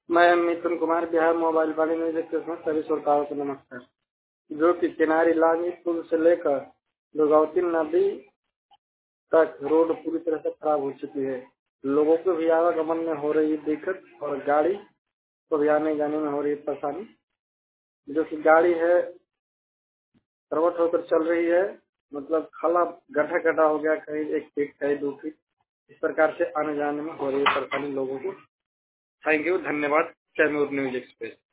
मैं Mithun Kumar, Bihar mobile Vani news express में सभी श्रोताओं को नमस्कार। जो कि किनारी लांगी पुल से लेकर दुर्गावती नदी तक रोड पूरी तरह से खराब हो चुकी है। लोगों को भी आवागमन में हो रही दिक्कत और गाड़ी को भी आने जाने में हो रही परेशानी। जो कि गाड़ी है करवट होकर चल रही है, मतलब खाला गड्ढा गड्ढा हो गया, कहीं 1 फीट कहीं 2 फीट, इस प्रकार से आने जाने में हो रही परेशानी लोगों को। थैंक यू, धन्यवाद। Kaimur news express.